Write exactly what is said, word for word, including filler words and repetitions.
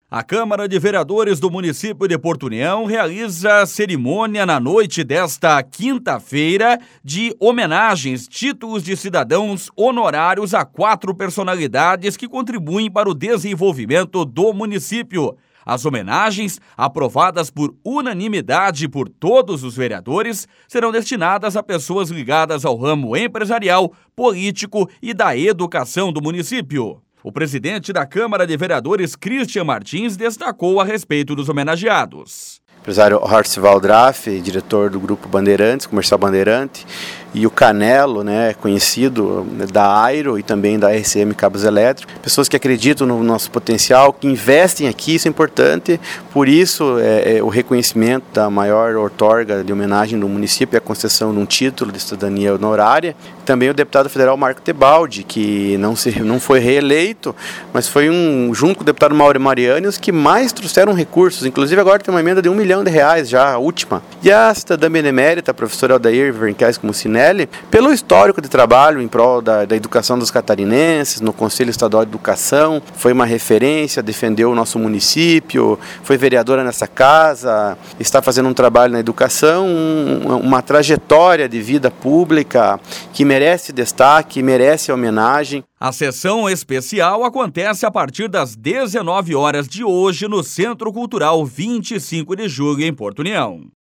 A Câmara de Vereadores do município de Porto União realiza cerimônia na noite desta quinta-feira de homenagens, títulos de cidadãos honorários a quatro personalidades que contribuem para o desenvolvimento do município. As homenagens, aprovadas por unanimidade por todos os vereadores, serão destinadas a pessoas ligadas ao ramo empresarial, político e da educação do município. O presidente da Câmara de Vereadores, Christian Martins, destacou a respeito dos homenageados. Empresário Horst Valdraff, diretor do Grupo Bandeirantes, Comercial Bandeirante, e o Canelo, né, conhecido da Airo e também da R C M Cabos Elétricos. Pessoas que acreditam no nosso potencial, que investem aqui, isso é importante. Por isso, é, é, o reconhecimento da maior outorga de homenagem do município e a concessão de um título de cidadania honorária. Também o deputado federal Marco Tebaldi, que não, se, não foi reeleito, mas foi um, junto com o deputado Mauro Mariani, os que mais trouxeram recursos. Inclusive agora tem uma emenda de um milhão de reais já, a última. E a cidadã benemérita, a professora Aldair Verncais Mucinelli, pelo histórico de trabalho em prol da, da educação dos catarinenses, no Conselho Estadual de Educação, foi uma referência, defendeu o nosso município, foi vereadora nessa casa, está fazendo um trabalho na educação, um, uma trajetória de vida pública que merece destaque, merece homenagem. A sessão especial acontece a partir das dezenove horas de hoje no Centro Cultural vinte e cinco de julho, em Porto União.